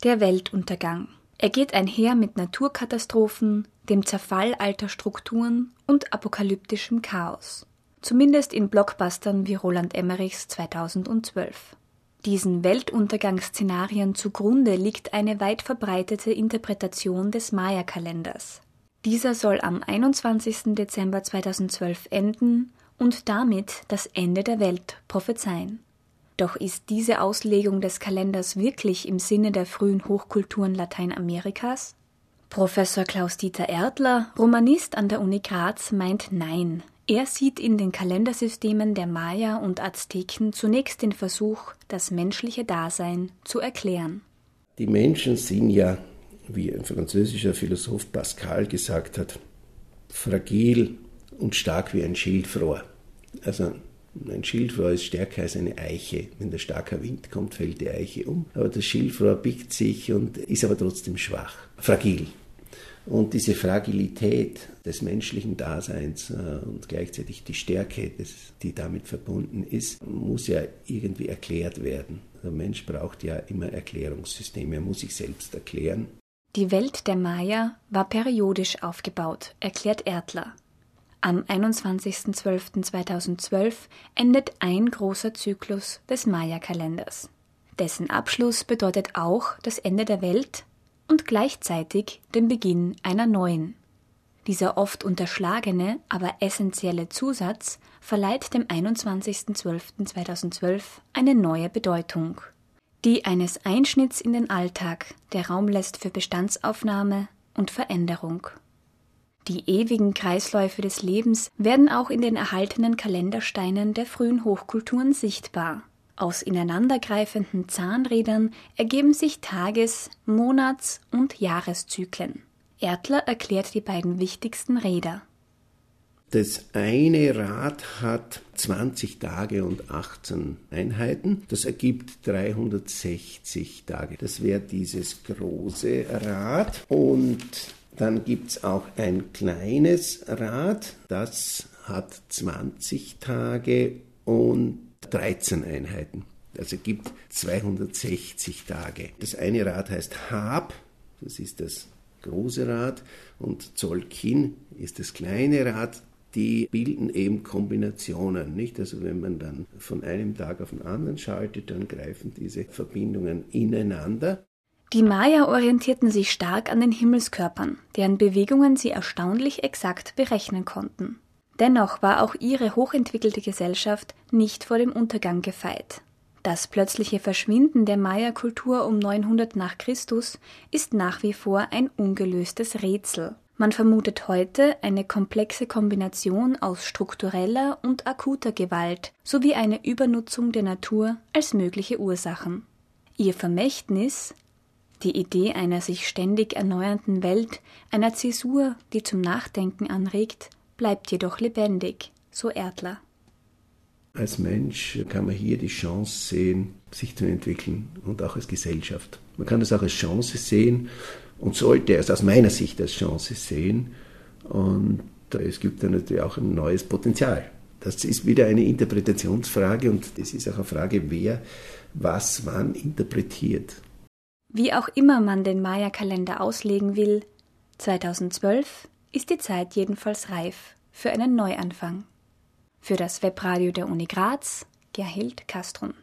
Der Weltuntergang. Er geht einher mit Naturkatastrophen, dem Zerfall alter Strukturen und apokalyptischem Chaos. Zumindest in Blockbustern wie Roland Emmerichs 2012. Diesen Weltuntergangsszenarien zugrunde liegt eine weit verbreitete Interpretation des Maya-Kalenders. Dieser soll am 21. Dezember 2012 enden und damit das Ende der Welt prophezeien. Doch ist diese Auslegung des Kalenders wirklich im Sinne der frühen Hochkulturen Lateinamerikas? Professor Klaus-Dieter Erdler, Romanist an der Uni Graz, meint nein. Er sieht in den Kalendersystemen der Maya und Azteken zunächst den Versuch, das menschliche Dasein zu erklären. Die Menschen sind ja, wie ein französischer Philosoph Pascal gesagt hat, fragil und stark wie ein Schilfrohr. Also ein Schilfrohr ist stärker als eine Eiche. Wenn der starke Wind kommt, fällt die Eiche um. Aber das Schilfrohr biegt sich und ist aber trotzdem schwach, fragil. Und diese Fragilität des menschlichen Daseins und gleichzeitig die Stärke, die damit verbunden ist, muss ja irgendwie erklärt werden. Der Mensch braucht ja immer Erklärungssysteme, er muss sich selbst erklären. Die Welt der Maya war periodisch aufgebaut, erklärt Erdler. Am 21.12.2012 endet ein großer Zyklus des Maya-Kalenders. Dessen Abschluss bedeutet auch das Ende der Welt und gleichzeitig den Beginn einer neuen. Dieser oft unterschlagene, aber essentielle Zusatz verleiht dem 21.12.2012 eine neue Bedeutung. Die eines Einschnitts in den Alltag, der Raum lässt für Bestandsaufnahme und Veränderung. Die ewigen Kreisläufe des Lebens werden auch in den erhaltenen Kalendersteinen der frühen Hochkulturen sichtbar. Aus ineinandergreifenden Zahnrädern ergeben sich Tages-, Monats- und Jahreszyklen. Erdler erklärt die beiden wichtigsten Räder. Das eine Rad hat 20 Tage und 18 Einheiten. Das ergibt 360 Tage. Das wäre dieses große Rad. Und dann gibt es auch ein kleines Rad, das hat 20 Tage und 13 Einheiten. Das ergibt 260 Tage. Das eine Rad heißt Hab, das ist das große Rad, und Tzolkin ist das kleine Rad. Die bilden eben Kombinationen, nicht? Also wenn man dann von einem Tag auf den anderen schaltet, dann greifen diese Verbindungen ineinander. Die Maya orientierten sich stark an den Himmelskörpern, deren Bewegungen sie erstaunlich exakt berechnen konnten. Dennoch war auch ihre hochentwickelte Gesellschaft nicht vor dem Untergang gefeit. Das plötzliche Verschwinden der Maya-Kultur um 900 nach Christus ist nach wie vor ein ungelöstes Rätsel. Man vermutet heute eine komplexe Kombination aus struktureller und akuter Gewalt sowie eine Übernutzung der Natur als mögliche Ursachen. Ihr Vermächtnis, die Idee einer sich ständig erneuernden Welt, einer Zäsur, die zum Nachdenken anregt, bleibt jedoch lebendig, so Erdler. Als Mensch kann man hier die Chance sehen, sich zu entwickeln und auch als Gesellschaft. Man kann das auch als Chance sehen und sollte es aus meiner Sicht als Chance sehen. Und es gibt dann natürlich auch ein neues Potenzial. Das ist wieder eine Interpretationsfrage und das ist auch eine Frage, wer was wann interpretiert. Wie auch immer man den Maya-Kalender auslegen will, 2012 ist die Zeit jedenfalls reif für einen Neuanfang. Für das Webradio der Uni Graz, Gerhild Kastrun.